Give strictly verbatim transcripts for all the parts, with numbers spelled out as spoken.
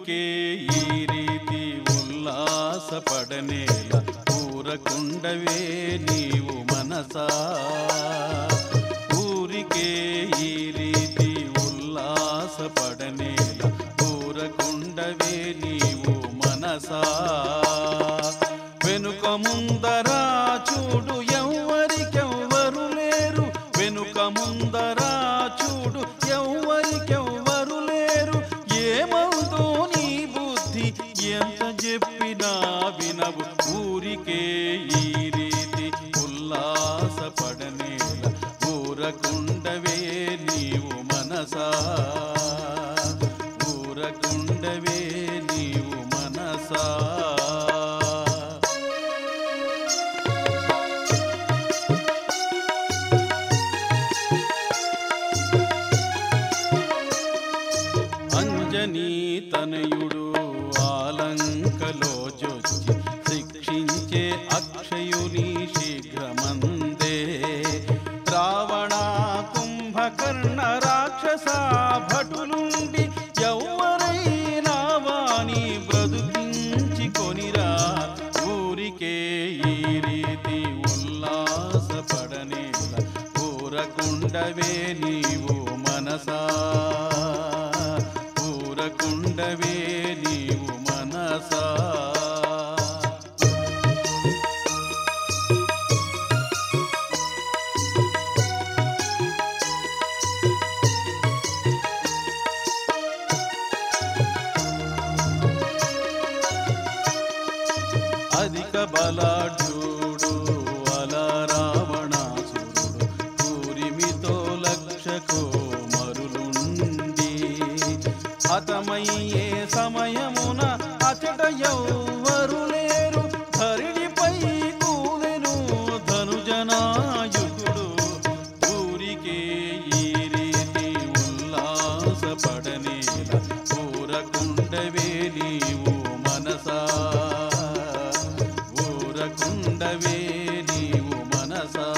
ఊరికే ఈ రీతి ఉల్లాసపడనేల ఊరకుండవే నీవు మనసా ఊరికే ఈ రీతి ఉల్లాసపడనేల ఊరకుండవే నీవు మనసా వెనుక ముందరా చూడు ఎవ్వరికెవ్వరు లేరు వెనుక ముందరా చూడు ఎవ్వరికెవ్వరు లేరు ఏమవుతో నీ బుద్ధి ఎంత చెప్పినా వినవు ఊరికే ఈ రీతి ఉల్లాసపడనేల ఊరకుండవే నీవు మనసా ఊరకుండవే నీవు మనసా అంజనీ తనయుడు ఆలంకలో జొచ్చి శిక్షించే అక్షయుని శీఘ్రమందే రావణ కుంభకర్ణ రాక్షస భటులుండి ఎవ్వరైనా వాణి బ్రతుకించి కొనిరా ఊరికే ఈ రీతి ఉల్లాసపడనేల ఊరకుండవే నీవు మనసా ఊరకుండవే నీవు మనసా అధిక బలాఢ్యుడు అల రావణాసురుడు కూరిమితో లక్షకు మరులుండి హతమయ్యే సమయమున అచట ఎవ్వరు లేరు ధరణిపై కూలెను ధనుజనాయుకుడు ఊరికే ఈ రీతి ఉల్లాసపడనేల ఊరకుండవే నీవు మనసా ఊరకుండవే నీవు మనసా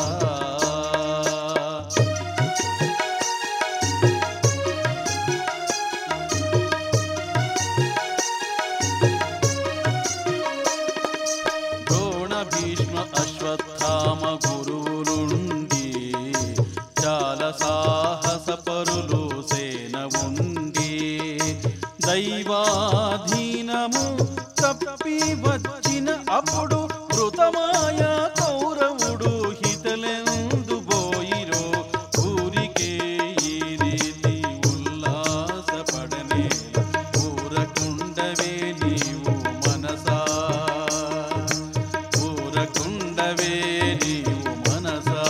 ద్రోణ భీష్మ అశ్వత్థామ గురువులుండి చాలా సాహస పరులు సేన ఉండి దైవాధీనము తప్పి వచ్చిన అప్పుడు మృతమాయ కౌరవుడు హితలెందు బోయిరో ఊరికే ఈ రీతి ఉల్లాసపడనేల ఊరకుండవే నీవు మనసా ఊరకుండవే నీవు మనసా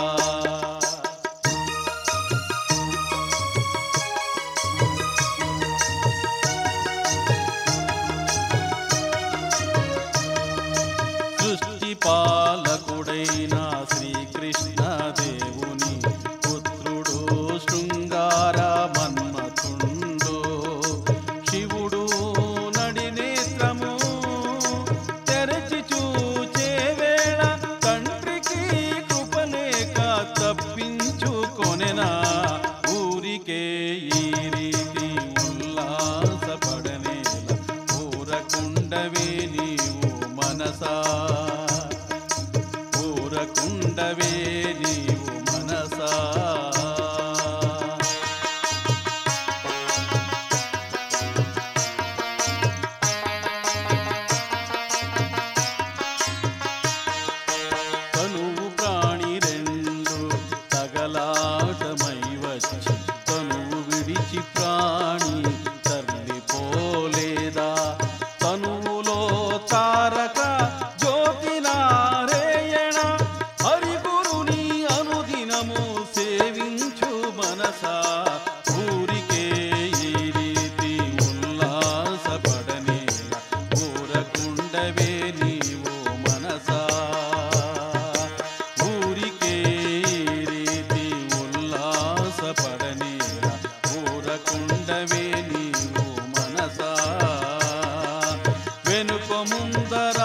సృష్టి పాలకుడైన శ్రీకృష్ణ దేవుని పుత్రుడు శృంగార మన్మథుండు శివుడు నడినేత్రము తెరచి చూచే వేళ తండ్రికి కృపలేక తప్పించుకొనెనా ఊరికే ఈ రీతి ఉల్లాసపడనేల ఊరకుండవే నీవు మనసా ఊరకుండవే నీవు మనసా తనువు ప్రాణి రెండు తగలాటమై వచ్చి తనువు విడిచి ప్రాణి తరలిపోలేదా తనువులో తారక జ్యోతి నారాయణ హరిగురుని అనుదినము సేవించు మనసా ఊరికే ఈ రీతి ఉల్లాసపడనేల ఊరకుండవే నీవు మనసా ఊరికే ఈ రీతి ఉల్లాసపడనేల ఊరకుండవే నీవు మనసా వెనుక ముందర